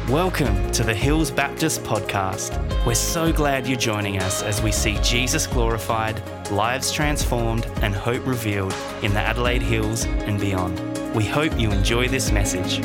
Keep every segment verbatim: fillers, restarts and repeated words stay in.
Welcome to the Hills Baptist Podcast. We're so glad you're joining us as we see Jesus glorified, lives transformed, and hope revealed in the Adelaide Hills and beyond. We hope you enjoy this message.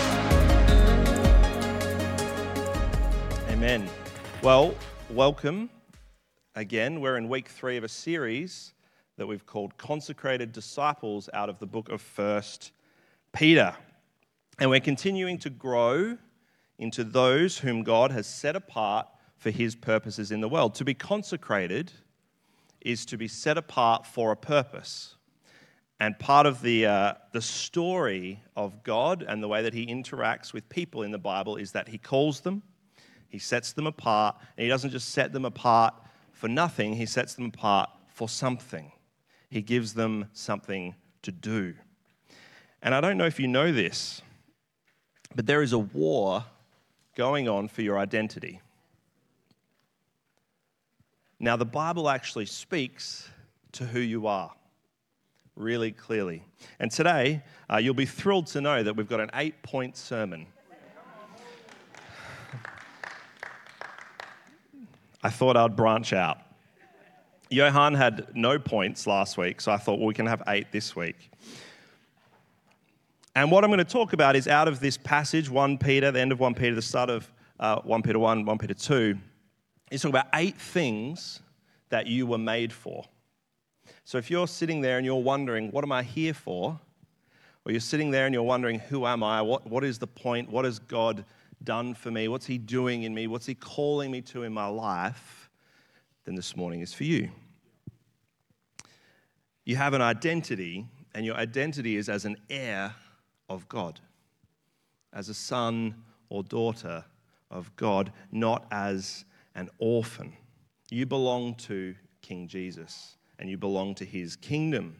Amen. Well, welcome again. We're in week three of a series that we've called Consecrated Disciples out of the book of First Peter. And we're continuing to grow into those whom God has set apart for his purposes in the world. To be consecrated is to be set apart for a purpose. And part of the uh, the story of God and the way that he interacts with people in the Bible is that he calls them, he sets them apart, and he doesn't just set them apart for nothing, he sets them apart for something. He gives them something to do. And I don't know if you know this, but there is a war going on for your identity. Now, the Bible actually speaks to who you are really clearly. And today, uh, you'll be thrilled to know that we've got an eight-point sermon. I thought I'd branch out. Johan had no points last week, so I thought, well, we can have eight this week. And what I'm going to talk about is out of this passage, First Peter, the end of First Peter, the start of uh, First Peter one, First Peter two, is talking about eight things that you were made for. So if you're sitting there and you're wondering, what am I here for? Or you're sitting there and you're wondering, who am I? What What is the point? What has God done for me? What's he doing in me? What's he calling me to in my life? Then this morning is for you. You have an identity, and your identity is as an heir of God, as a son or daughter of God, not as an orphan. You belong to King Jesus, and you belong to his kingdom.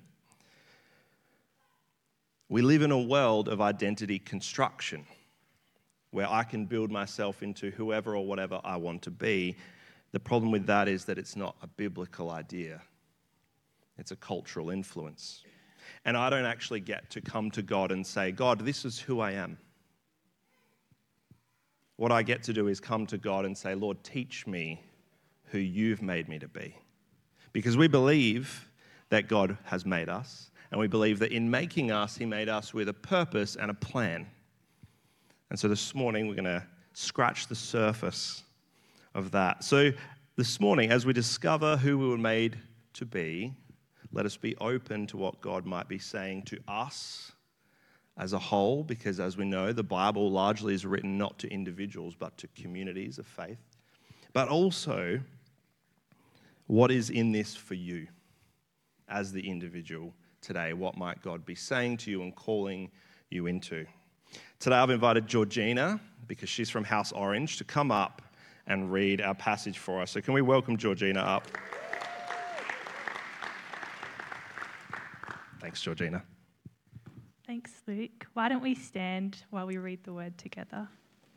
We live in a world of identity construction, where I can build myself into whoever or whatever I want to be. The problem with that is that it's not a biblical idea. It's a cultural influence. And I don't actually get to come to God and say, God, this is who I am. What I get to do is come to God and say, Lord, teach me who you've made me to be. Because we believe that God has made us, and we believe that in making us, he made us with a purpose and a plan. And so this morning, we're going to scratch the surface of that. So this morning, as we discover who we were made to be, let us be open to what God might be saying to us as a whole, because as we know, the Bible largely is written not to individuals, but to communities of faith. But also, what is in this for you as the individual today? What might God be saying to you and calling you into? Today I've invited Georgina, because she's from House Orange, to come up and read our passage for us. So can we welcome Georgina up? Thanks, Georgina. Thanks, Luke. Why don't we stand while we read the word together?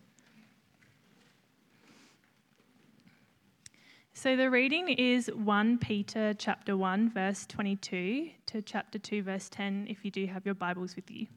So the reading is First Peter chapter one, verse twenty-two to chapter two, verse ten, if you do have your Bibles with you.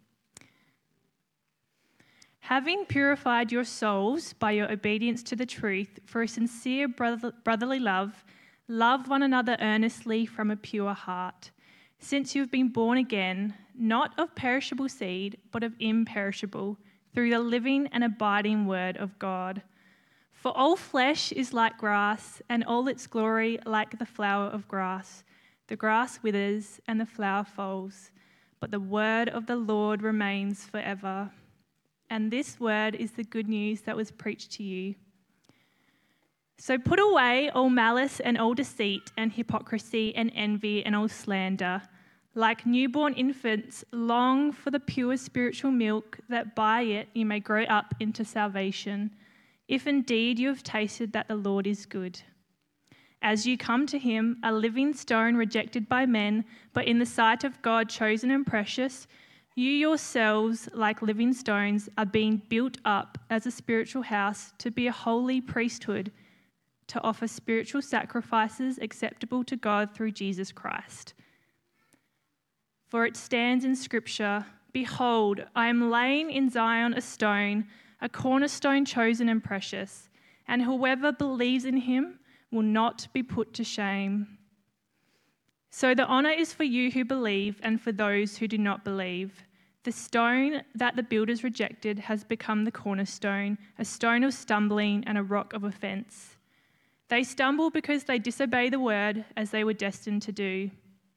Having purified your souls by your obedience to the truth for a sincere brother- brotherly love, love one another earnestly from a pure heart, since you have been born again, not of perishable seed, but of imperishable, through the living and abiding word of God. For all flesh is like grass, and all its glory like the flower of grass. The grass withers and the flower falls, but the word of the Lord remains forever. And this word is the good news that was preached to you. So put away all malice and all deceit and hypocrisy and envy and all slander. Like newborn infants, long for the pure spiritual milk, that by it you may grow up into salvation, if indeed you have tasted that the Lord is good. As you come to him, a living stone rejected by men, but in the sight of God chosen and precious, you yourselves, like living stones, are being built up as a spiritual house to be a holy priesthood, to offer spiritual sacrifices acceptable to God through Jesus Christ. For it stands in Scripture, Behold, I am laying in Zion a stone, a cornerstone chosen and precious, and whoever believes in him will not be put to shame. So the honour is for you who believe and for those who do not believe. The stone that the builders rejected has become the cornerstone, a stone of stumbling and a rock of offence. They stumble because they disobey the word as they were destined to do.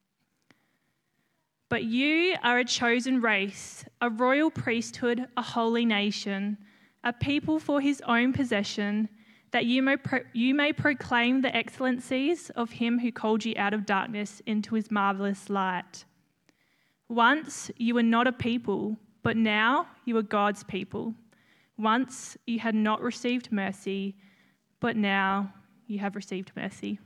But you are a chosen race, a royal priesthood, a holy nation, a people for his own possession, that you may, pro- you may proclaim the excellencies of him who called you out of darkness into his marvellous light. Once you were not a people, but now you are God's people. Once you had not received mercy, but now you have received mercy.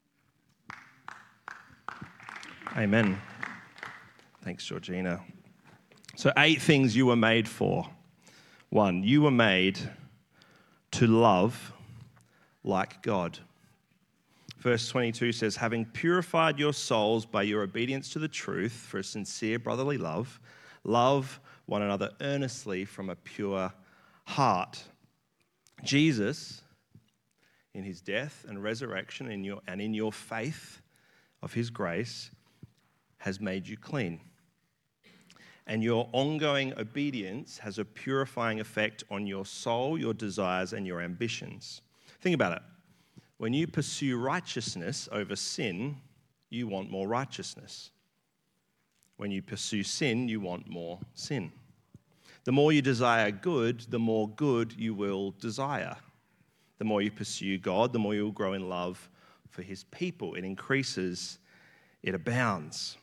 Amen. Thanks, Georgina. So eight things you were made for. One, you were made to love like God. Verse twenty-two says, having purified your souls by your obedience to the truth for a sincere brotherly love, love one another earnestly from a pure heart. Jesus, in his death and resurrection in your, and in your faith of his grace, has made you clean. And your ongoing obedience has a purifying effect on your soul, your desires, and your ambitions. Think about it. When you pursue righteousness over sin, you want more righteousness. When you pursue sin, you want more sin. The more you desire good, the more good you will desire. The more you pursue God, the more you will grow in love for his people. It increases, it abounds.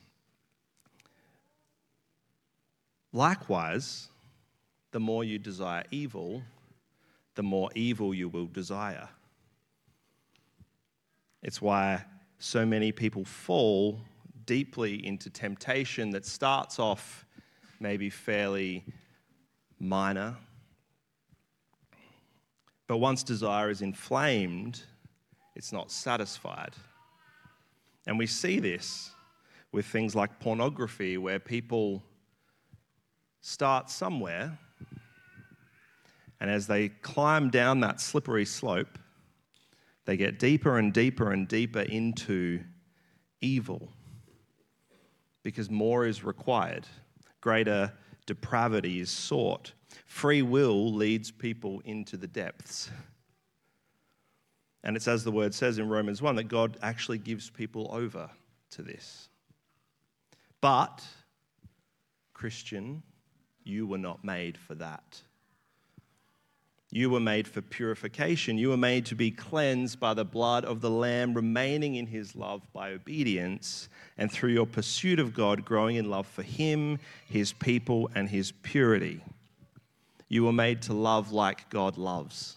Likewise, the more you desire evil, the more evil you will desire. It's why so many people fall deeply into temptation that starts off maybe fairly minor, but once desire is inflamed, it's not satisfied. And we see this with things like pornography, where people start somewhere, and as they climb down that slippery slope, they get deeper and deeper and deeper into evil because more is required. Greater depravity is sought. Free will leads people into the depths. And it's as the word says in Romans one that God actually gives people over to this. But, Christian, you were not made for that. You were made for purification. You were made to be cleansed by the blood of the Lamb, remaining in his love by obedience, and through your pursuit of God, growing in love for him, his people, and his purity. You were made to love like God loves.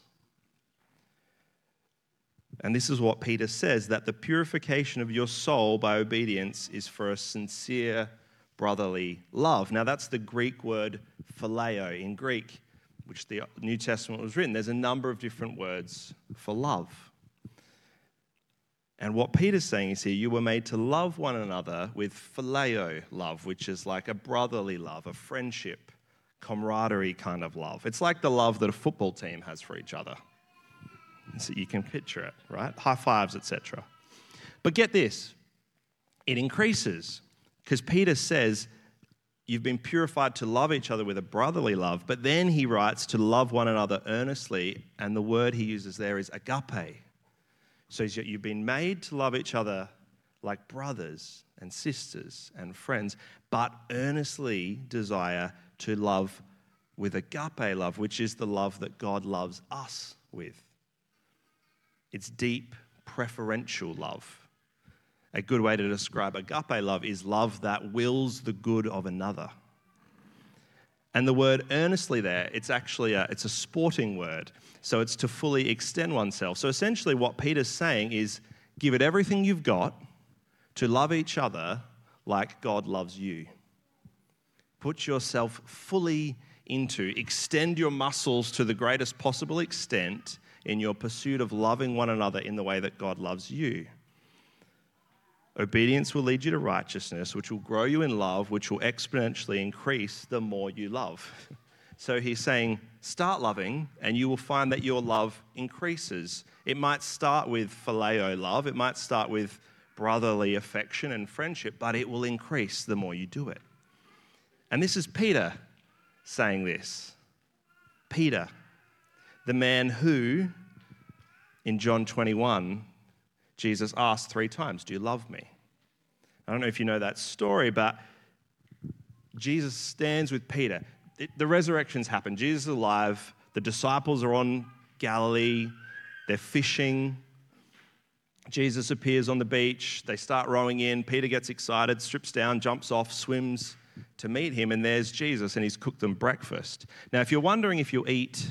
And this is what Peter says, that the purification of your soul by obedience is for a sincere brotherly love. Now that's the Greek word phileo. In Greek, which the New Testament was written, there's a number of different words for love. And what Peter's saying is here, you were made to love one another with phileo love, which is like a brotherly love, a friendship, camaraderie kind of love. It's like the love that a football team has for each other. So you can picture it, right? High fives, et cetera. But get this, it increases, because Peter says you've been purified to love each other with a brotherly love, but then he writes to love one another earnestly, and the word he uses there is agape. So you've been made to love each other like brothers and sisters and friends, but earnestly desire to love with agape love, which is the love that God loves us with. It's deep, preferential love. A good way to describe agape love is love that wills the good of another. And the word earnestly there, it's actually a, it's a sporting word. So it's to fully extend oneself. So essentially what Peter's saying is give it everything you've got to love each other like God loves you. Put yourself fully into, extend your muscles to the greatest possible extent in your pursuit of loving one another in the way that God loves you. Obedience will lead you to righteousness, which will grow you in love, which will exponentially increase the more you love. So he's saying, start loving, and you will find that your love increases. It might start with phileo love. It might start with brotherly affection and friendship, but it will increase the more you do it. And this is Peter saying this. Peter, the man who, in John twenty-one, Jesus asked three times, do you love me? I don't know if you know that story, but Jesus stands with Peter. It, the resurrection's happened. Jesus is alive. The disciples are on Galilee. They're fishing. Jesus appears on the beach. They start rowing in. Peter gets excited, strips down, jumps off, swims to meet him, and there's Jesus, and he's cooked them breakfast. Now, if you're wondering if you'll eat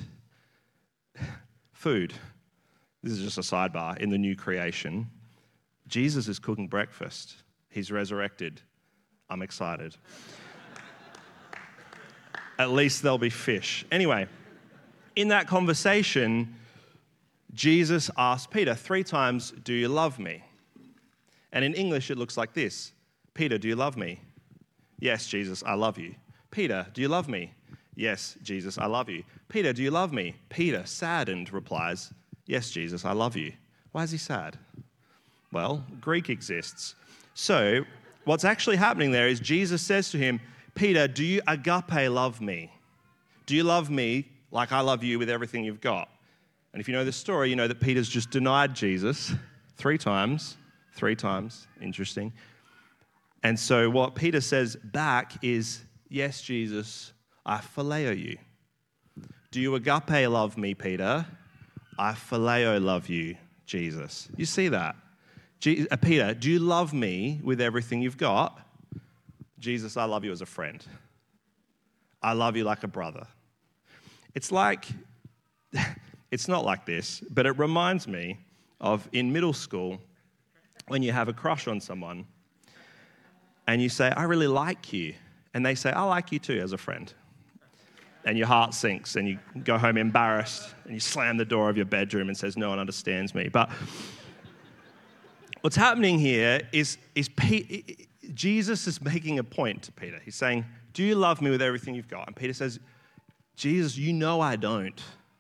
food, this is just a sidebar, in the new creation, Jesus is cooking breakfast. He's resurrected. I'm excited. At least there'll be fish. Anyway, in that conversation, Jesus asked Peter three times, do you love me? And in English, it looks like this. Peter, do you love me? Yes, Jesus, I love you. Peter, do you love me? Yes, Jesus, I love you. Peter, do you love me? Peter, saddened, replies, yes, Jesus, I love you. Why is he sad? Well, Greek exists. So what's actually happening there is Jesus says to him, Peter, do you agape love me? Do you love me like I love you with everything you've got? And if you know the story, you know that Peter's just denied Jesus three times. Three times. Interesting. And so what Peter says back is, yes, Jesus, I phileo you. Do you agape love me, Peter? I phileo love you, Jesus. You see that? Je- uh, Peter, do you love me with everything you've got? Jesus, I love you as a friend. I love you like a brother. It's like, it's not like this, but it reminds me of in middle school when you have a crush on someone and you say, I really like you. And they say, I like you too as a friend. And your heart sinks and you go home embarrassed and you slam the door of your bedroom and says, no one understands me. But what's happening here is, is P- Jesus is making a point to Peter. He's saying, do you love me with everything you've got? And Peter says, Jesus, you know I don't.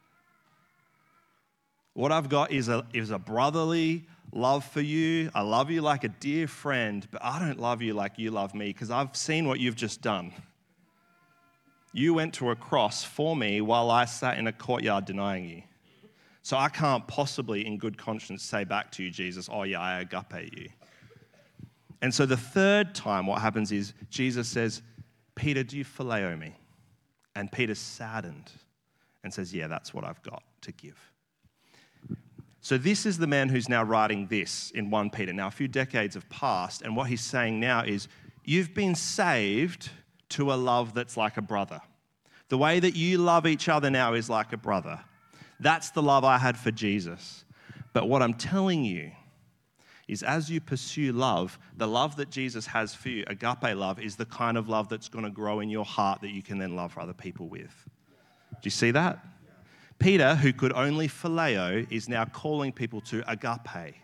What I've got is a, is a brotherly love for you. I love you like a dear friend, but I don't love you like you love me because I've seen what you've just done. You went to a cross for me while I sat in a courtyard denying you. So I can't possibly, in good conscience, say back to you, Jesus, oh yeah, I agape you. And so the third time what happens is Jesus says, Peter, do you phileo me? And Peter's saddened and says, yeah, that's what I've got to give. So this is the man who's now writing this in First Peter. Now, a few decades have passed, and what he's saying now is, you've been saved to a love that's like a brother. The way that you love each other now is like a brother. That's the love I had for Jesus. But what I'm telling you is as you pursue love, the love that Jesus has for you, agape love, is the kind of love that's going to grow in your heart that you can then love other people with. Do you see that? Peter, who could only phileo, is now calling people to agape.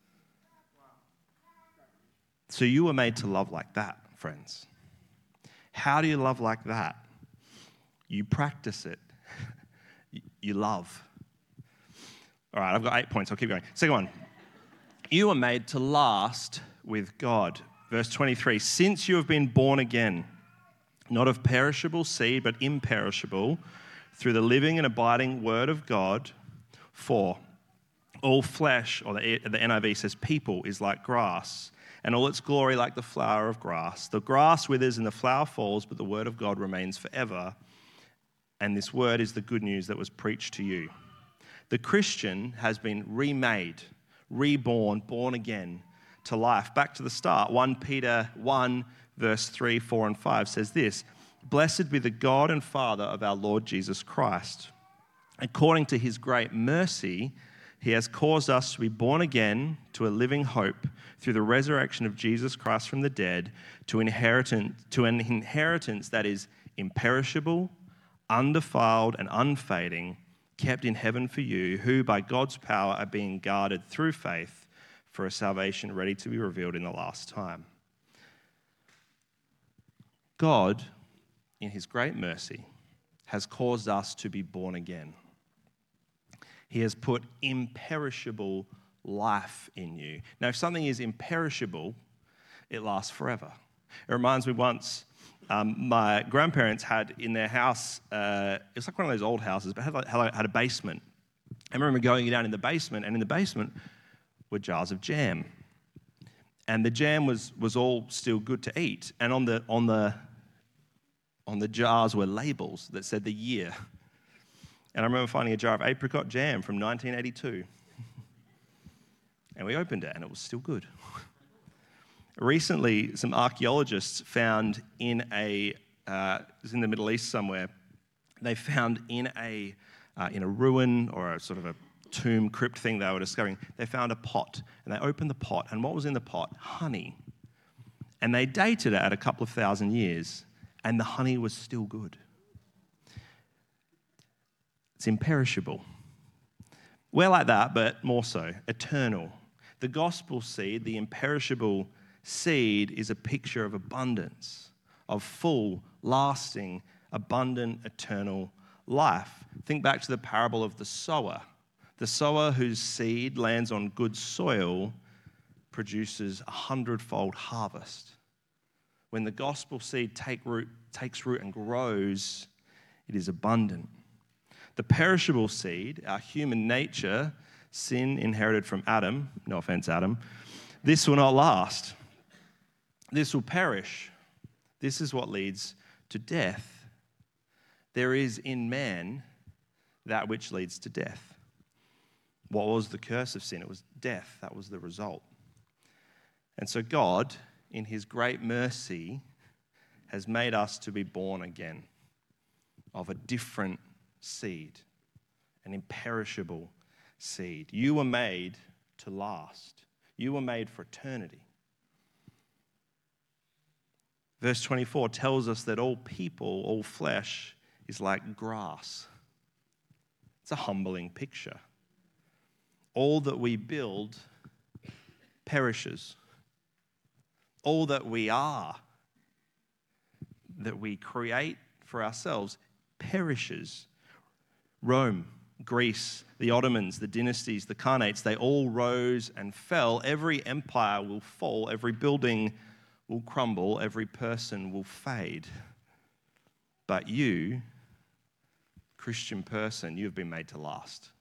So you were made to love like that, friends. How do you love like that? You practice it. You love. All right, I've got eight points. I'll keep going. Second one. You are made to last with God. Verse twenty-three, since you have been born again, not of perishable seed, but imperishable, through the living and abiding word of God, for all flesh, or the, the N I V says people, is like grass, and all its glory like the flower of grass. The grass withers and the flower falls, but the word of God remains forever. And this word is the good news that was preached to you. The Christian has been remade, reborn, born again to life. Back to the start, First Peter one, verse three, four, and five says this, blessed be the God and Father of our Lord Jesus Christ. According to his great mercy, he has caused us to be born again to a living hope through the resurrection of Jesus Christ from the dead, to inheritance, to an inheritance that is imperishable, undefiled, and unfading, kept in heaven for you, who by God's power are being guarded through faith for a salvation ready to be revealed in the last time. God, in his great mercy, has caused us to be born again. He has put imperishable life in you. Now, if something is imperishable, it lasts forever. It reminds me once, um, my grandparents had in their house, uh, it was like one of those old houses, but had, like, had a basement. I remember going down in the basement, and in the basement were jars of jam. And the jam was was all still good to eat. And on the on the on the jars were labels that said the year. And I remember finding a jar of apricot jam from nineteen eighty-two. And we opened it, and it was still good. Recently, some archaeologists found in a, uh, it was in the Middle East somewhere, they found in a, uh, in a ruin or a sort of a tomb crypt thing they were discovering, they found a pot, and they opened the pot, and what was in the pot? Honey. And they dated it at a couple of thousand years, and the honey was still good. It's imperishable. We're like that, but more so, eternal. The gospel seed, the imperishable seed, is a picture of abundance, of full, lasting, abundant, eternal life. Think back to the parable of the sower. The sower whose seed lands on good soil produces a hundredfold harvest. When the gospel seed take root, takes root and grows, it is abundant. The perishable seed, our human nature, sin inherited from Adam, no offense, Adam, this will not last. This will perish. This is what leads to death. There is in man that which leads to death. What was the curse of sin? It was death. That was the result. And so God, in his great mercy, has made us to be born again of a different seed, an imperishable seed. You were made to last. You were made for eternity. Verse twenty-four tells us that all people, all flesh, is like grass. It's a humbling picture. All that we build perishes. All that we are, that we create for ourselves, perishes. Rome, Greece, the Ottomans, the dynasties, the Khanates, they all rose and fell. Every empire will fall. Every building will crumble. Every person will fade. But you, Christian person, you've been made to last.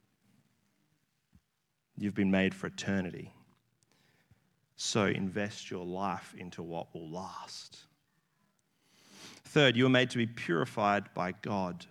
You've been made for eternity. So invest your life into what will last. Third, you are made to be purified by God.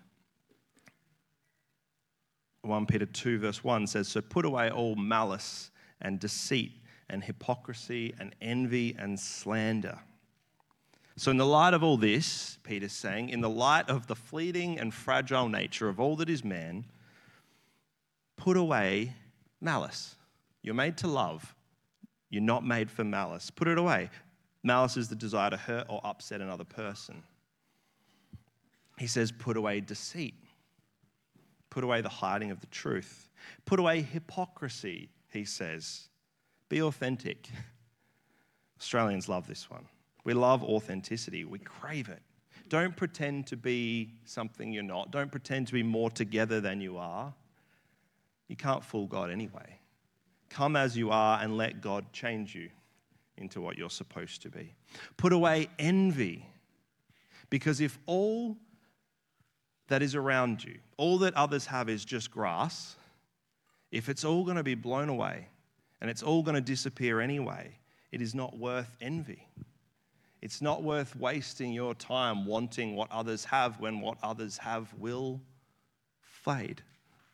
First Peter two verse one says, so put away all malice and deceit and hypocrisy and envy and slander. So in the light of all this, Peter's saying, in the light of the fleeting and fragile nature of all that is man, put away malice. You're made to love. You're not made for malice. Put it away. Malice is the desire to hurt or upset another person. He says, put away deceit. Put away the hiding of the truth. Put away hypocrisy, he says. Be authentic. Australians love this one. We love authenticity. We crave it. Don't pretend to be something you're not. Don't pretend to be more together than you are. You can't fool God anyway. Come as you are and let God change you into what you're supposed to be. Put away envy. Because if all that is around you, all that others have is just grass, if it's all going to be blown away and it's all going to disappear anyway, it is not worth envy. It's not worth wasting your time wanting what others have when what others have will fade.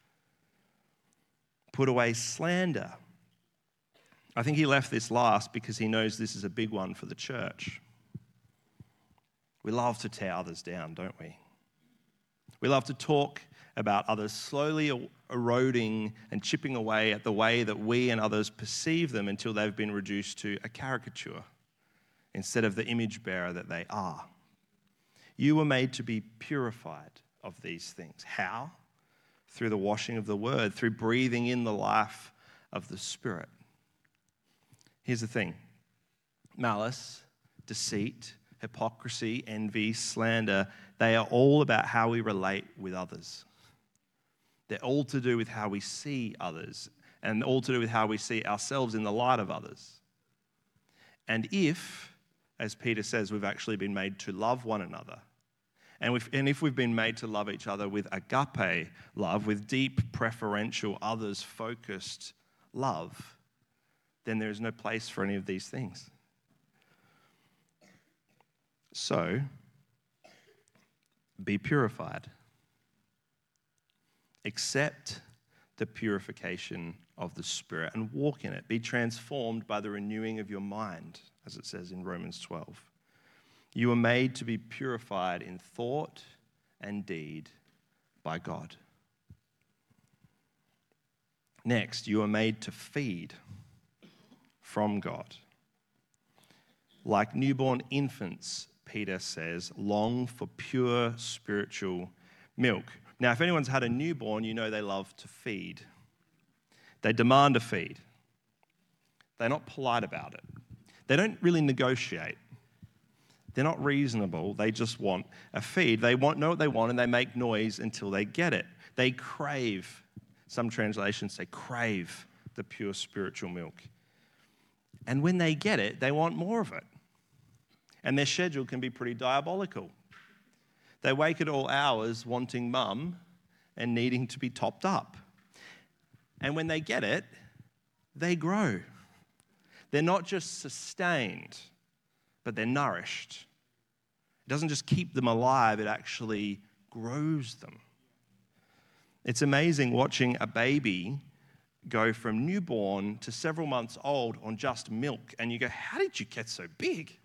Put away slander. I think he left this last because he knows this is a big one for the church. We love to tear others down, don't we? We love to talk about others slowly eroding and chipping away at the way that we and others perceive them until they've been reduced to a caricature instead of the image bearer that they are. You were made to be purified of these things. How? Through the washing of the word, through breathing in the life of the Spirit. Here's the thing. Malice, deceit, hypocrisy, envy, slander, they are all about how we relate with others. They're all to do with how we see others and all to do with how we see ourselves in the light of others. And if, as Peter says, we've actually been made to love one another, and, we've, and if we've been made to love each other with agape love, with deep, preferential, others-focused love, then there is no place for any of these things. So, be purified. Accept the purification of the Spirit and walk in it. Be transformed by the renewing of your mind, as it says in Romans twelve. You were made to be purified in thought and deed by God. Next, you are made to feed from God. Like newborn infants, Peter says, long for pure spiritual milk. Now, if anyone's had a newborn, you know they love to feed. They demand a feed. They're not polite about it. They don't really negotiate. They're not reasonable. They just want a feed. They want know what they want, and they make noise until they get it. They crave, some translations say crave, the pure spiritual milk. And when they get it, they want more of it. And their schedule can be pretty diabolical. They wake at all hours wanting mum and needing to be topped up. And when they get it, they grow. They're not just sustained, but they're nourished. It doesn't just keep them alive, it actually grows them. It's amazing watching a baby go from newborn to several months old on just milk, and you go, how did you get so big?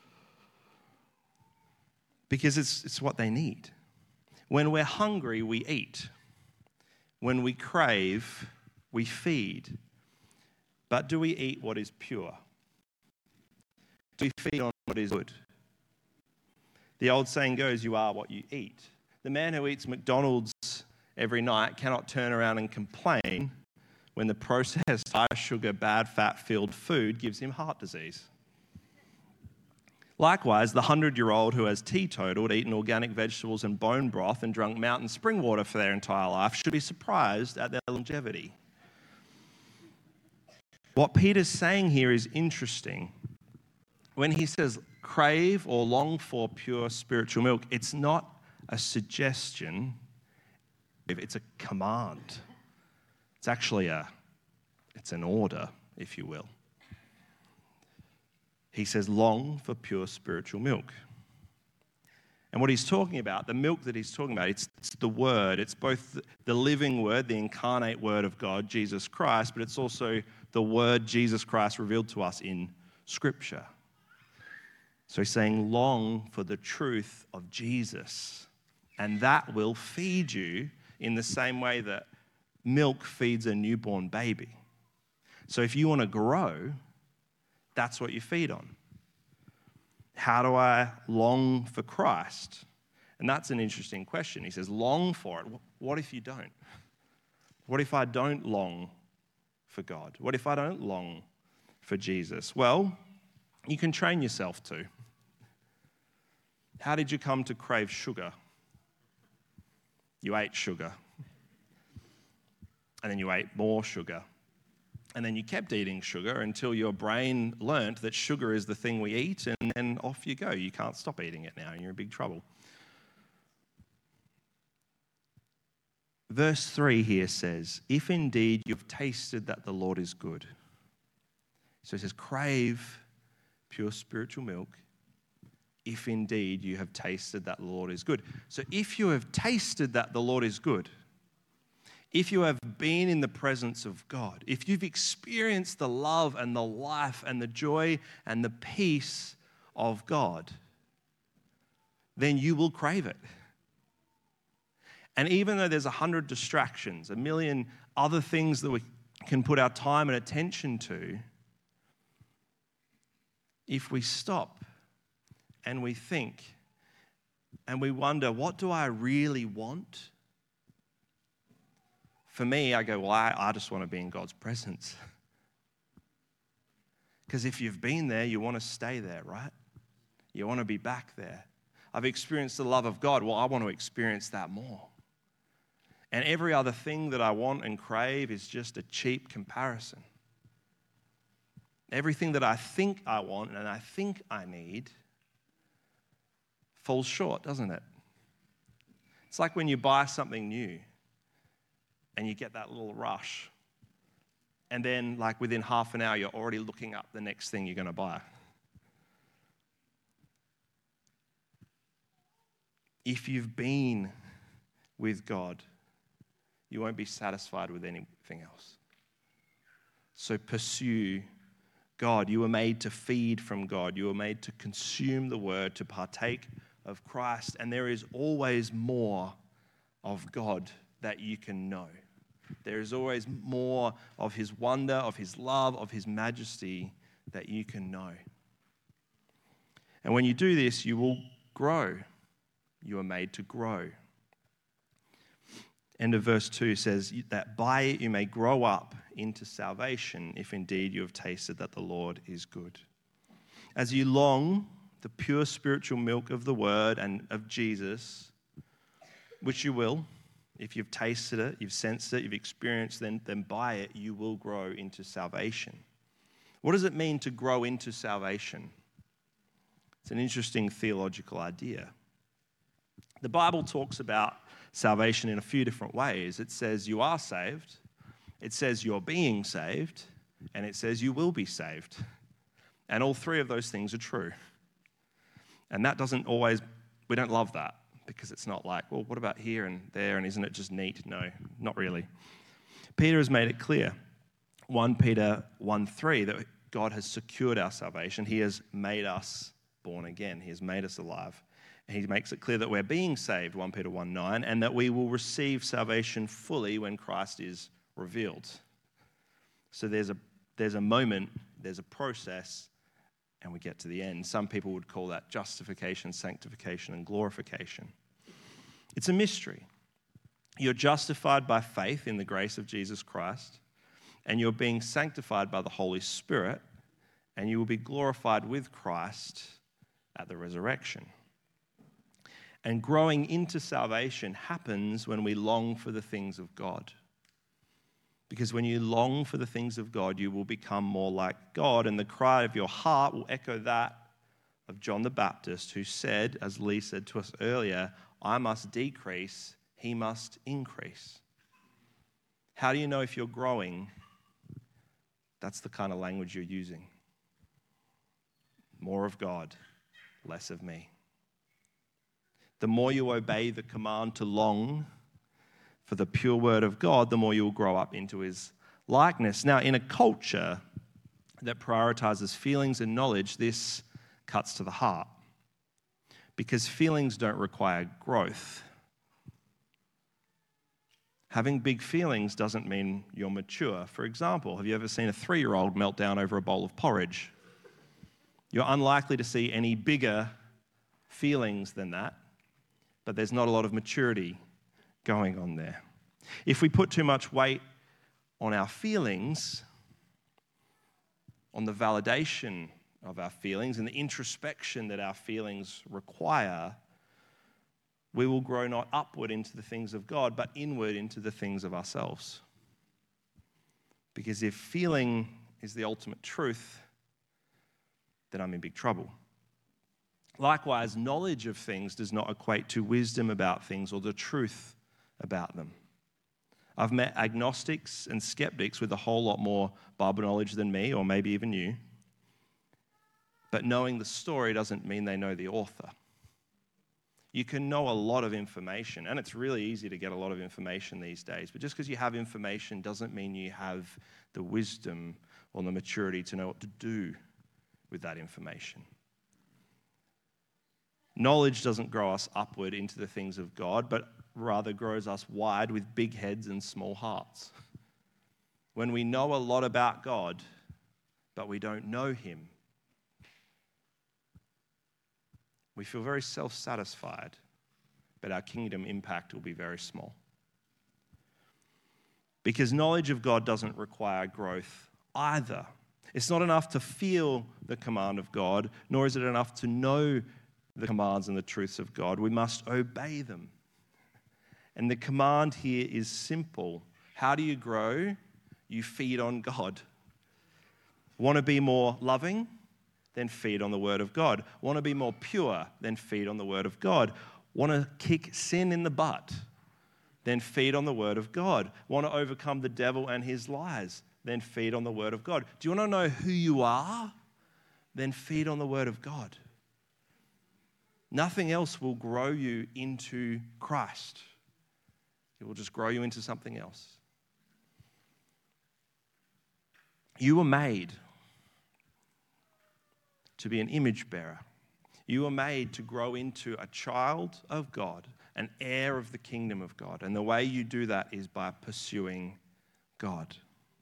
Because it's, it's what they need. When we're hungry, we eat. When we crave, we feed. But do we eat what is pure? Do we feed on what is good? The old saying goes, you are what you eat. The man who eats McDonald's every night cannot turn around and complain when the processed, high-sugar, bad-fat-filled food gives him heart disease. Likewise, the hundred-year-old who has teetotaled, eaten organic vegetables and bone broth, and drunk mountain spring water for their entire life should be surprised at their longevity. What Peter's saying here is interesting. When he says crave or long for pure spiritual milk, it's not a suggestion, it's a command. It's actually a, it's an order, if you will. He says, long for pure spiritual milk. And what he's talking about, the milk that he's talking about, it's, it's the Word. It's both the living Word, the incarnate Word of God, Jesus Christ, but it's also the Word Jesus Christ revealed to us in Scripture. So he's saying, long for the truth of Jesus. And that will feed you in the same way that milk feeds a newborn baby. So if you want to grow, that's what you feed on. How do I long for Christ? And that's an interesting question. He says, long for it. What if you don't? What if I don't long for God? What if I don't long for Jesus? Well, you can train yourself to. How did you come to crave sugar? You ate sugar. And then you ate more sugar. And then you kept eating sugar until your brain learnt that sugar is the thing we eat, and then off you go. You can't stop eating it now, and you're in big trouble. Verse three here says, if indeed you've tasted that the Lord is good. So it says, crave pure spiritual milk, if indeed you have tasted that the Lord is good. So if you have tasted that the Lord is good, if you have been in the presence of God, if you've experienced the love and the life and the joy and the peace of God, then you will crave it. And even though there's a hundred distractions, a million other things that we can put our time and attention to, if we stop and we think and we wonder, what do I really want? For me, I go, well, I, I just want to be in God's presence. Because if you've been there, you want to stay there, right? You want to be back there. I've experienced the love of God. Well, I want to experience that more. And every other thing that I want and crave is just a cheap comparison. Everything that I think I want and I think I need falls short, doesn't it? It's like when you buy something new and you get that little rush. And then, like, within half an hour, you're already looking up the next thing you're going to buy. If you've been with God, you won't be satisfied with anything else. So pursue God. You were made to feed from God. You were made to consume the word, to partake of Christ. And there is always more of God that you can know. There is always more of his wonder, of his love, of his majesty that you can know. And when you do this, you will grow. You are made to grow. End of verse two says that by it you may grow up into salvation, if indeed you have tasted that the Lord is good. As you long the pure spiritual milk of the word and of Jesus, which you will, if you've tasted it, you've sensed it, you've experienced, then, then by it you will grow into salvation. What does it mean to grow into salvation? It's an interesting theological idea. The Bible talks about salvation in a few different ways. It says you are saved, it says you're being saved, and it says you will be saved. And all three of those things are true. And that doesn't always, we don't love that because it's not like, well, what about here and there, and isn't it just neat? No, not really. Peter has made it clear, First Peter one three, that God has secured our salvation. He has made us born again. He has made us alive. He makes it clear that we're being saved, First Peter one nine, and that we will receive salvation fully when Christ is revealed. So there's a there's a moment, there's a process, and we get to the end. Some people would call that justification, sanctification, and glorification. It's a mystery. You're justified by faith in the grace of Jesus Christ, and you're being sanctified by the Holy Spirit, and you will be glorified with Christ at the resurrection. And growing into salvation happens when we long for the things of God. Because when you long for the things of God, you will become more like God. And the cry of your heart will echo that of John the Baptist, who said, as Lee said to us earlier, I must decrease, he must increase. How do you know if you're growing? That's the kind of language you're using. More of God, less of me. The more you obey the command to long for the pure word of God, the more you will grow up into his likeness. Now, in a culture that prioritizes feelings and knowledge, this cuts to the heart. Because feelings don't require growth. Having big feelings doesn't mean you're mature. For example, have you ever seen a three-year-old melt down over a bowl of porridge? You're unlikely to see any bigger feelings than that. But there's not a lot of maturity going on there. If we put too much weight on our feelings, on the validation of our feelings and the introspection that our feelings require, we will grow not upward into the things of God, but inward into the things of ourselves. Because if feeling is the ultimate truth, then I'm in big trouble. Likewise, knowledge of things does not equate to wisdom about things or the truth about them. I've met agnostics and skeptics with a whole lot more Bible knowledge than me, or maybe even you. But knowing the story doesn't mean they know the author. You can know a lot of information, and it's really easy to get a lot of information these days, but just because you have information doesn't mean you have the wisdom or the maturity to know what to do with that information. Knowledge doesn't grow us upward into the things of God, but rather grows us wide with big heads and small hearts. When we know a lot about God, but we don't know him, we feel very self-satisfied, but our kingdom impact will be very small. Because knowledge of God doesn't require growth either. It's not enough to feel the command of God, nor is it enough to know the commands and the truths of God. We must obey them. And the command here is simple. How do you grow? You feed on God. Want to be more loving? Then feed on the word of God. Want to be more pure? Then feed on the word of God. Want to kick sin in the butt? Then feed on the word of God. Want to overcome the devil and his lies? Then feed on the word of God. Do you want to know who you are? Then feed on the word of God. Nothing else will grow you into Christ. It will just grow you into something else. You were made to be an image bearer. You were made to grow into a child of God, an heir of the kingdom of God. And the way you do that is by pursuing God.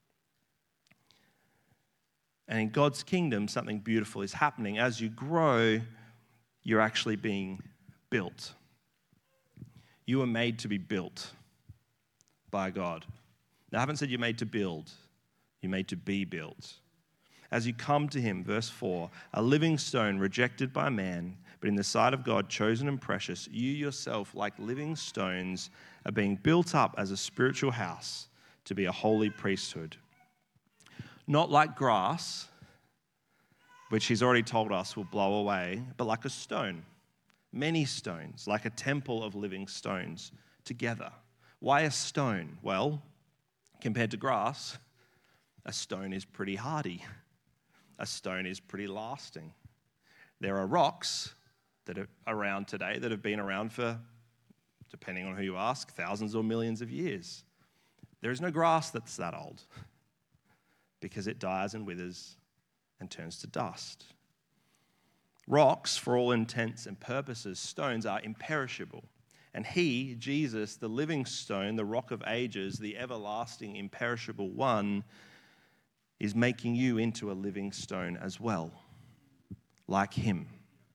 And in God's kingdom, something beautiful is happening. As you grow, you're actually being built. You were made to be built by God. Now, I haven't said you're made to build. You're made to be built. As you come to him, verse four, a living stone rejected by man, but in the sight of God chosen and precious, you yourself, like living stones, are being built up as a spiritual house to be a holy priesthood. Not like grass, which he's already told us will blow away, but like a stone. Many stones, like a temple of living stones together. Why a stone? Well, compared to grass, a stone is pretty hardy. A stone is pretty lasting. There are rocks that are around today that have been around for, depending on who you ask, thousands or millions of years. There is no grass that's that old because it dies and withers and turns to dust. Rocks, for all intents and purposes, stones are imperishable. And he, Jesus, the living stone, the rock of ages, the everlasting, imperishable one, is making you into a living stone as well, like him.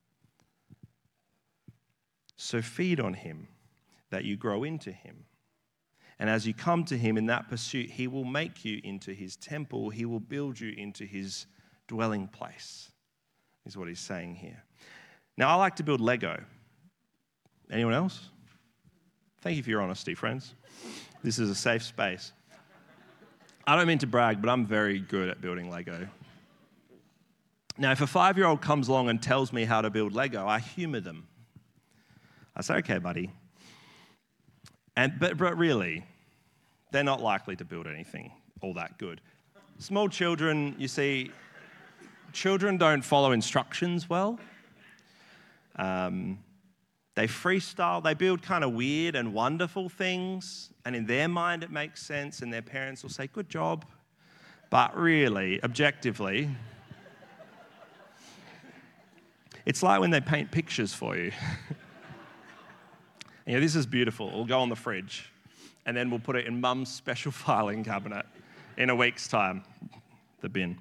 So feed on him, that you grow into him. And as you come to him in that pursuit, he will make you into his temple. He will build you into his dwelling place, is what he's saying here. Now, I like to build Lego. Anyone else? Thank you for your honesty, friends. This is a safe space. I don't mean to brag, but I'm very good at building Lego. Now, if a five-year-old comes along and tells me how to build Lego, I humor them. I say, okay, buddy. And but, but really, they're not likely to build anything all that good. Small children, you see, children don't follow instructions well. Um, they freestyle, they build kind of weird and wonderful things, and in their mind it makes sense, and their parents will say, good job. But really, objectively, it's like when they paint pictures for you. You know, this is beautiful. It'll go on the fridge, and then we'll put it in Mum's special filing cabinet in a week's time, the bin.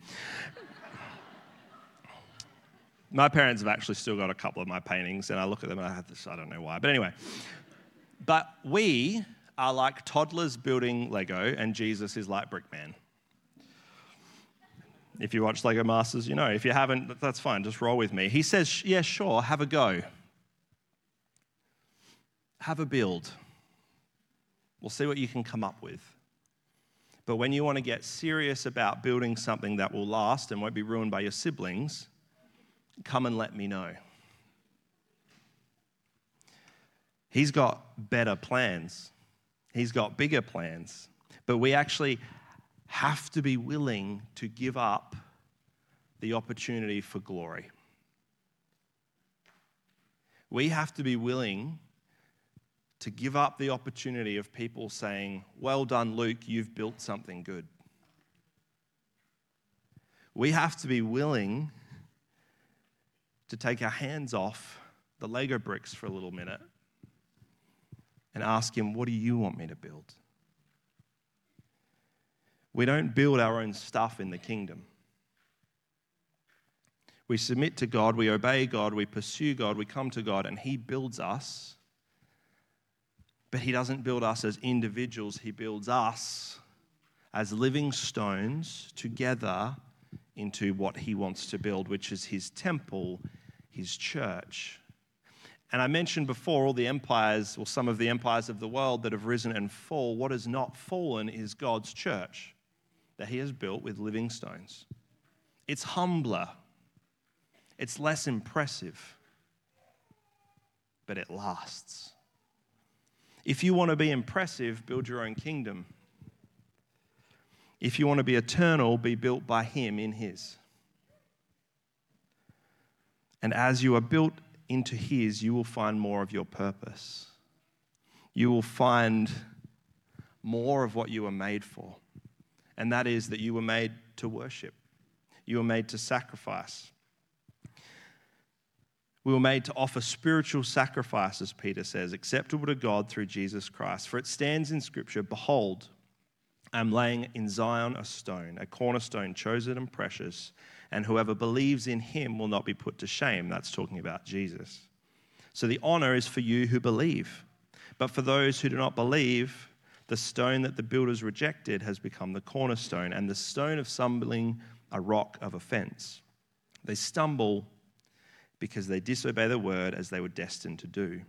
My parents have actually still got a couple of my paintings, and I look at them and I have this, I don't know why. But anyway, but we are like toddlers building Lego, and Jesus is like Brickman. If you watch Lego Masters, you know. If you haven't, that's fine. Just roll with me. He says, yeah, sure, have a go. Have a build. We'll see what you can come up with. But when you want to get serious about building something that will last and won't be ruined by your siblings, come and let me know. He's got better plans. He's got bigger plans. But we actually have to be willing to give up the opportunity for glory. We have to be willing to give up the opportunity of people saying, well done, Luke, you've built something good. We have to be willing to take our hands off the Lego bricks for a little minute and ask him, what do you want me to build? We don't build our own stuff in the kingdom. We submit to God, we obey God, we pursue God, we come to God, and he builds us. But he doesn't build us as individuals. He builds us as living stones together into what he wants to build, which is his temple, his church. And I mentioned before all the empires, or some of the empires of the world that have risen and fall. What has not fallen is God's church that he has built with living stones. It's humbler. It's less impressive. But it lasts. If you want to be impressive, build your own kingdom. If you want to be eternal, be built by him in his. And as you are built into his, you will find more of your purpose. You will find more of what you were made for. And that is that you were made to worship. You were made to sacrifice. We were made to offer spiritual sacrifices, Peter says, acceptable to God through Jesus Christ. For it stands in Scripture, behold, I am laying in Zion a stone, a cornerstone chosen and precious, and whoever believes in him will not be put to shame. That's talking about Jesus. So the honor is for you who believe. But for those who do not believe, the stone that the builders rejected has become the cornerstone, and the stone of stumbling a rock of offense. They stumble because they disobey the word as they were destined to do.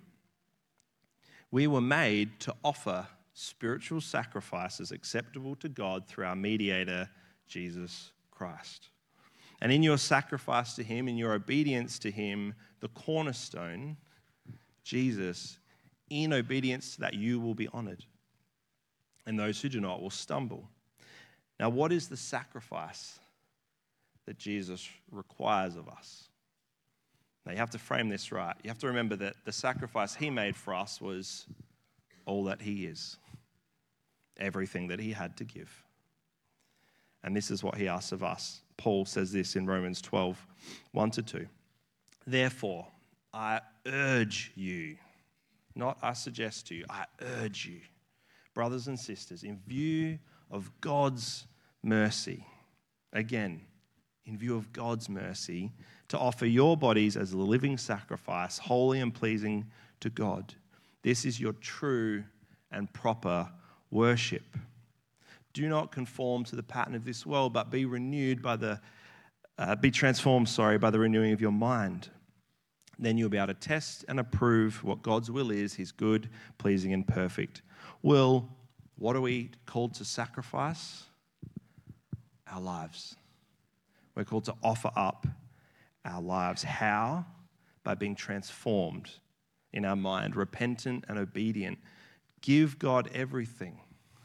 We were made to offer spiritual sacrifices acceptable to God through our mediator, Jesus Christ. And in your sacrifice to him, in your obedience to him, the cornerstone, Jesus, in obedience to that, you will be honored. And those who do not will stumble. Now, what is the sacrifice that Jesus requires of us? Now, you have to frame this right. You have to remember that the sacrifice he made for us was all that he is, everything that he had to give. And this is what he asks of us. Paul says this in Romans twelve, one to two. Therefore, I urge you, not I suggest to you, I urge you, brothers and sisters, in view of God's mercy, again, in view of God's mercy, to offer your bodies as a living sacrifice, holy and pleasing to God. This is your true and proper worship. Do not conform to the pattern of this world, but be renewed by the, uh, be transformed, sorry, by the renewing of your mind. Then you'll be able to test and approve what God's will is, his good, pleasing, and perfect will. What are we called to sacrifice? Our lives. We're called to offer up our lives. How? By being transformed in our mind, repentant and obedient. Give God everything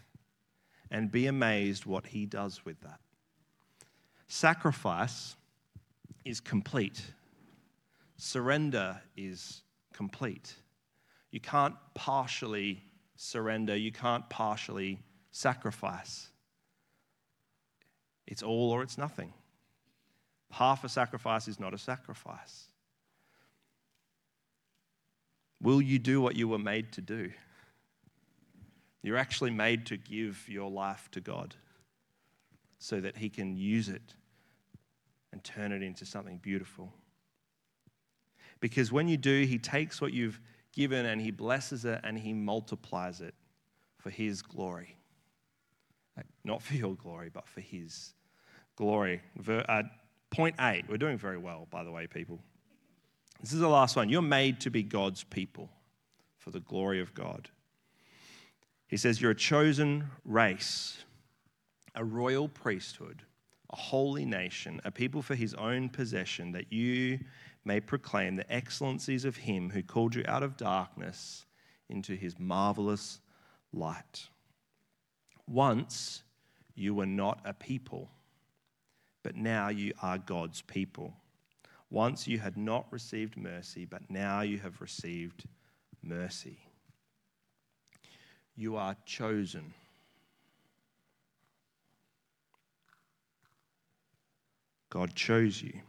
and be amazed what he does with that. Sacrifice is complete. Surrender is complete. You can't partially surrender. You can't partially sacrifice. It's all or it's nothing. Half a sacrifice is not a sacrifice. Will you do what you were made to do? You're actually made to give your life to God so that he can use it and turn it into something beautiful. Because when you do, he takes what you've given and he blesses it and he multiplies it for his glory. Not for your glory, but for his glory. Uh, point eight, we're doing very well, by the way, people. This is the last one. You're made to be God's people for the glory of God. He says you're a chosen race, a royal priesthood, a holy nation, a people for his own possession, that you may proclaim the excellencies of him who called you out of darkness into his marvelous light. Once you were not a people, but now you are God's people. Once you had not received mercy, but now you have received mercy. You are chosen. God chose you.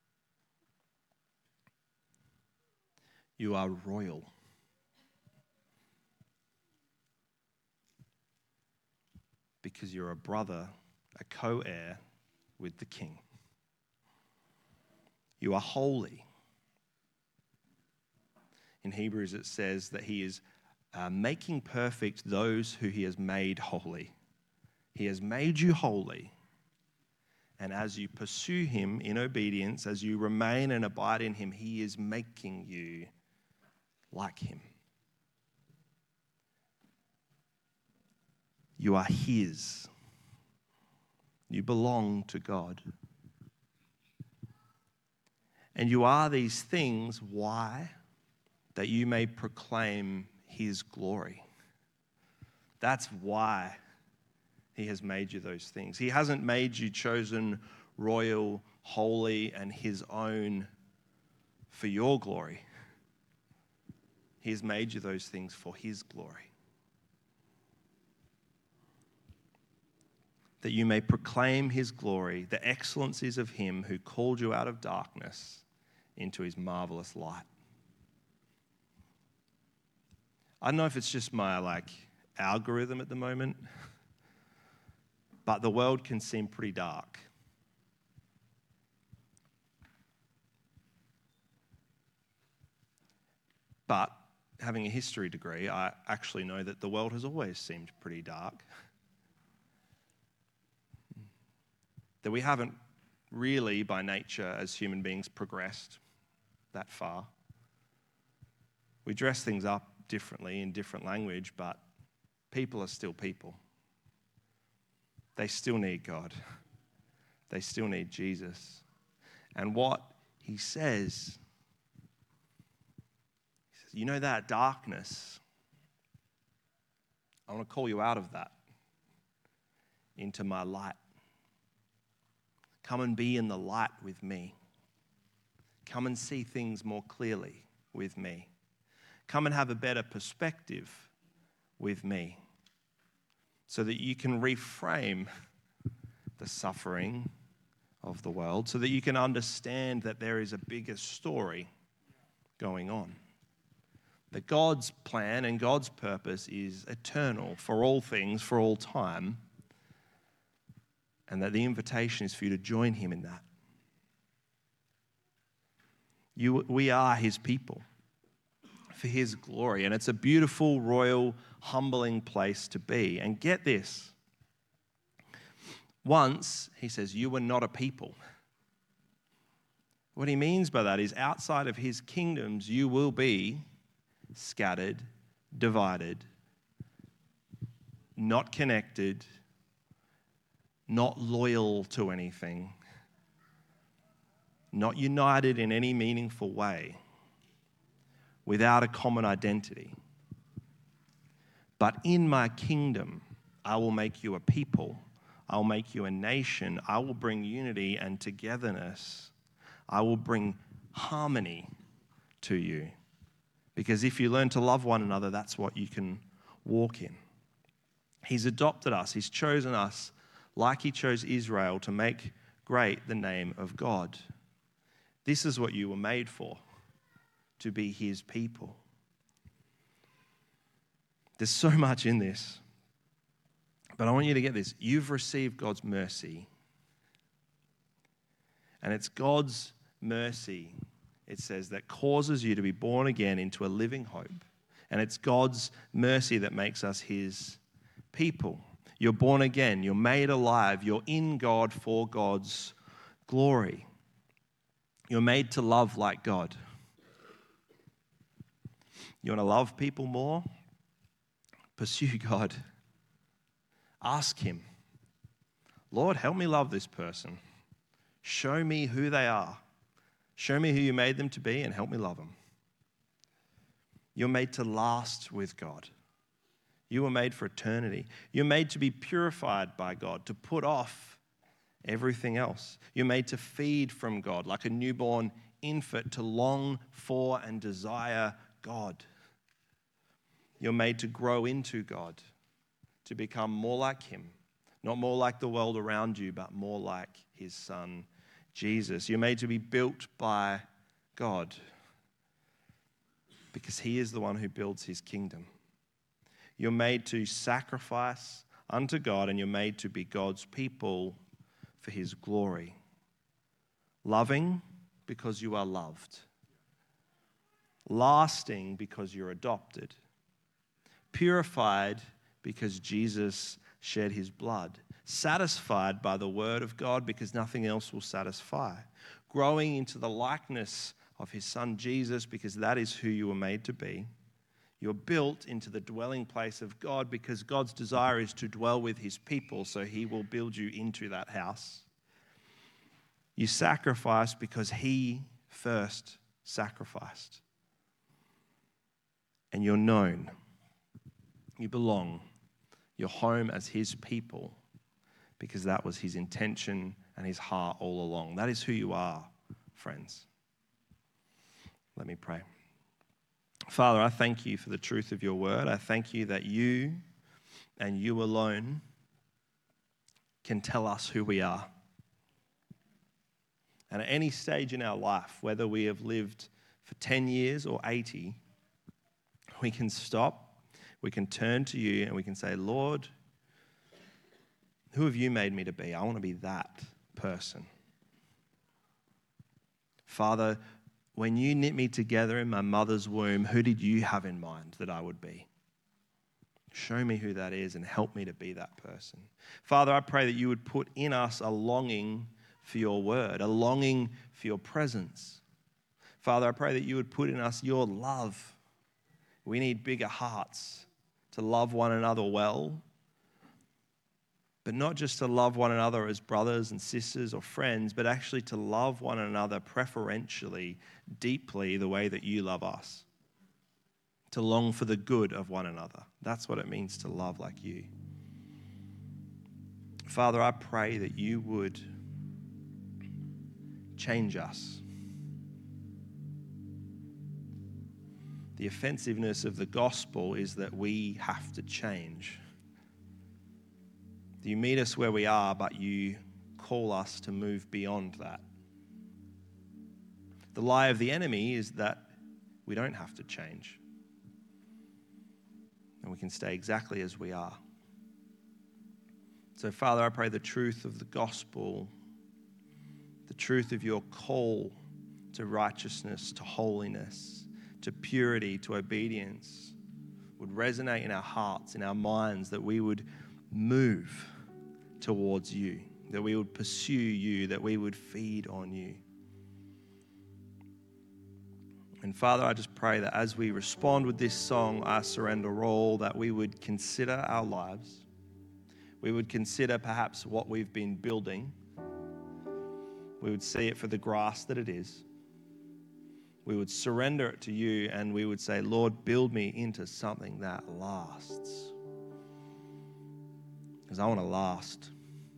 You are royal. Because you're a brother, a co-heir with the King. You are holy. In Hebrews it says that he is uh, making perfect those who he has made holy. He has made you holy, And as you pursue him in obedience, as you remain and abide in him, he is making you like him. You are his. You belong to God. And you are these things, why? That you may proclaim his glory. That's why he has made you those things. He hasn't made you chosen, royal, holy, and his own for your glory. He has made you those things for his glory. That you may proclaim his glory, the excellencies of him who called you out of darkness into his marvelous light. I don't know if it's just my like algorithm at the moment, but the world can seem pretty dark. But having a history degree, I actually know that the world has always seemed pretty dark. That we haven't really, by nature, as human beings, progressed that far. We dress things up differently in different language, but people are still people. They still need God. They still need Jesus. And what he says, he says, you know that darkness, I want to call you out of that into my light. Come and be in the light with me. Come and see things more clearly with me. Come and have a better perspective with me so that you can reframe the suffering of the world, so that you can understand that there is a bigger story going on. That God's plan and God's purpose is eternal for all things, for all time, and that the invitation is for you to join him in that. You, we are his people for his glory, and it's a beautiful, royal, humbling place to be. And get this, once, he says, you were not a people. What he means by that is outside of his kingdoms, you will be scattered, divided, not connected, not loyal to anything, not united in any meaningful way, without a common identity. But in my kingdom, I will make you a people. I'll make you a nation. I will bring unity and togetherness. I will bring harmony to you. Because if you learn to love one another, that's what you can walk in. He's adopted us. He's chosen us like he chose Israel to make great the name of God. This is what you were made for, to be his people. There's so much in this. But I want you to get this. You've received God's mercy. And it's God's mercy, it says, that causes you to be born again into a living hope. And it's God's mercy that makes us his people. You're born again. You're made alive. You're in God for God's glory. You're made to love like God. You want to love people more? Pursue God. Ask him, Lord, help me love this person. Show me who they are. Show me who you made them to be and help me love them. You're made to last with God. You were made for eternity. You're made to be purified by God, to put off everything else. You're made to feed from God like a newborn infant, to long for and desire God. You're made to grow into God, to become more like him, not more like the world around you, but more like his son, Jesus. You're made to be built by God because he is the one who builds his kingdom. You're made to sacrifice unto God, and you're made to be God's people for his glory. Loving because you are loved. Lasting because you're adopted. Purified because Jesus shed his blood, satisfied by the word of God because nothing else will satisfy, growing into the likeness of his son Jesus because that is who you were made to be. You're built into the dwelling place of God because God's desire is to dwell with his people, so he will build you into that house. You sacrifice because he first sacrificed. And you're known. You belong. You're home as his people because that was his intention and his heart all along. That is who you are, friends. Let me pray. Father, I thank you for the truth of your word. I thank you that you and you alone can tell us who we are. And at any stage in our life, whether we have lived for ten years or eighty, we can stop, we can turn to you, and we can say, Lord, who have you made me to be? I want to be that person. Father, when you knit me together in my mother's womb, who did you have in mind that I would be? Show me who that is and help me to be that person. Father, I pray that you would put in us a longing for your word, a longing for your presence. Father, I pray that you would put in us your love. We need bigger hearts to love one another well, but not just to love one another as brothers and sisters or friends, but actually to love one another preferentially, deeply, the way that you love us. To long for the good of one another. That's what it means to love like you. Father, I pray that you would change us. The offensiveness of the gospel is that we have to change. You meet us where we are, but you call us to move beyond that. The lie of the enemy is that we don't have to change. And we can stay exactly as we are. So, Father, I pray the truth of the gospel, the truth of your call to righteousness, to holiness, to purity, to obedience, would resonate in our hearts, in our minds, that we would move towards you, that we would pursue you, that we would feed on you. And Father, I just pray that as we respond with this song, I Surrender All, that we would consider our lives. We would consider perhaps what we've been building. We would see it for the grass that it is. We would surrender it to you and we would say, Lord, build me into something that lasts. Because I want to last.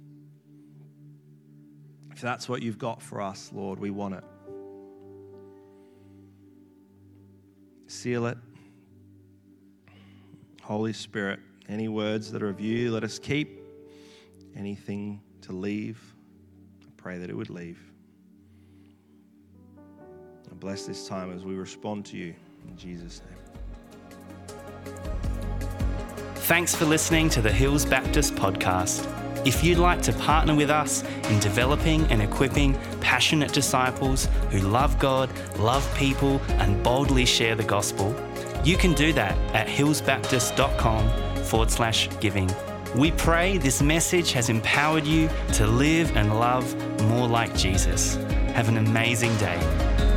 If that's what you've got for us, Lord, we want it. Seal it. Holy Spirit, any words that are of you, let us keep. Anything to leave, I pray that it would leave. And bless this time as we respond to you. In Jesus' name. Thanks for listening to the Hills Baptist podcast. If you'd like to partner with us in developing and equipping passionate disciples who love God, love people, and boldly share the gospel, you can do that at hillsbaptist.com forward slash giving. We pray this message has empowered you to live and love more like Jesus. Have an amazing day.